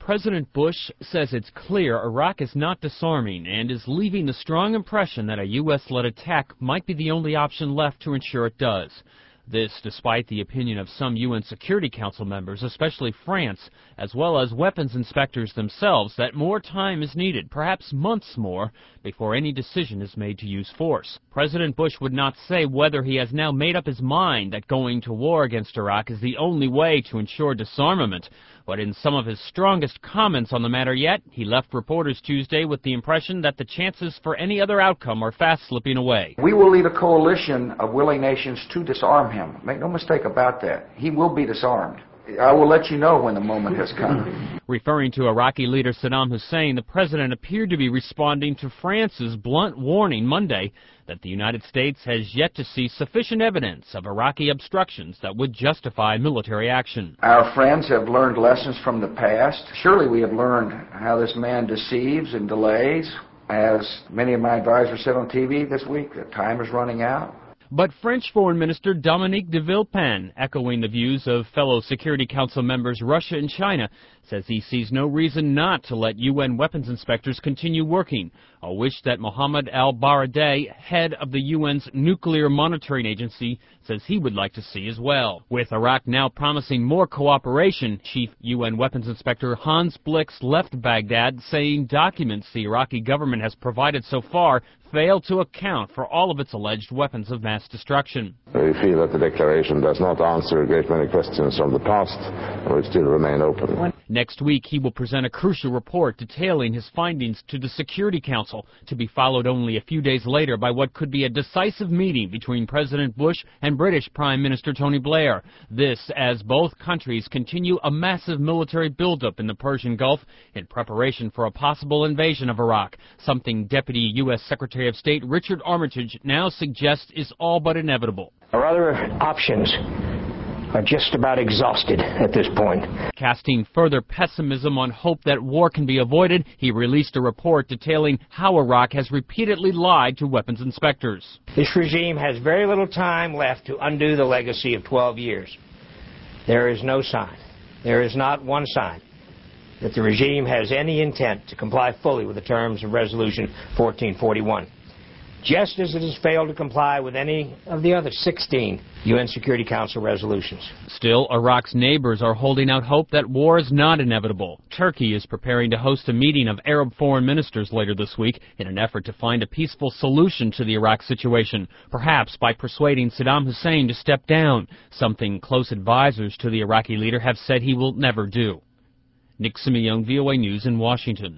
President Bush says it's clear Iraq is not disarming and is leaving the strong impression that a U.S.-led attack might be the only option left to ensure it does. This despite the opinion of some UN Security Council members, especially France, as well as weapons inspectors themselves, that more time is needed, perhaps months more, before any decision is made to use force. President Bush would not say whether he has now made up his mind that going to war against Iraq is the only way to ensure disarmament, but in some of his strongest comments on the matter yet, he left reporters Tuesday with the impression that the chances for any other outcome are fast slipping away. We will lead a coalition of willing nations to disarm him. Make no mistake about that. He will be disarmed. I will let you know when the moment has come. Referring to Iraqi leader Saddam Hussein, the president appeared to be responding to France's blunt warning Monday that the United States has yet to see sufficient evidence of Iraqi obstructions that would justify military action. Our friends have learned lessons from the past. Surely we have learned how this man deceives and delays. As many of my advisors said on TV this week, that time is running out. But French Foreign Minister Dominique de Villepin, echoing the views of fellow Security Council members Russia and China, says he sees no reason not to let UN weapons inspectors continue working, a wish that Mohammed al-Baradei, head of the UN's nuclear monitoring agency, says he would like to see as well. With Iraq now promising more cooperation, Chief UN Weapons Inspector Hans Blix left Baghdad, saying documents the Iraqi government has provided so far fail to account for all of its alleged weapons of mass destruction. We feel that the declaration does not answer a great many questions from the past, which still remain open. Next week, he will present a crucial report detailing his findings to the Security Council, to be followed only a few days later by what could be a decisive meeting between President Bush and British Prime Minister Tony Blair. This as both countries continue a massive military buildup in the Persian Gulf in preparation for a possible invasion of Iraq, something Deputy U.S. Secretary of State Richard Armitage now suggests is all but inevitable. Our other options are just about exhausted at this point. Casting further pessimism on hope that war can be avoided, he released a report detailing how Iraq has repeatedly lied to weapons inspectors. This regime has very little time left to undo the legacy of 12 years. There is no sign, there is not one sign, that the regime has any intent to comply fully with the terms of Resolution 1441. Just as it has failed to comply with any of the other 16 UN Security Council resolutions. Still, Iraq's neighbors are holding out hope that war is not inevitable. Turkey is preparing to host a meeting of Arab foreign ministers later this week in an effort to find a peaceful solution to the Iraq situation, perhaps by persuading Saddam Hussein to step down, something close advisors to the Iraqi leader have said he will never do. Nick Simeone, VOA News in Washington.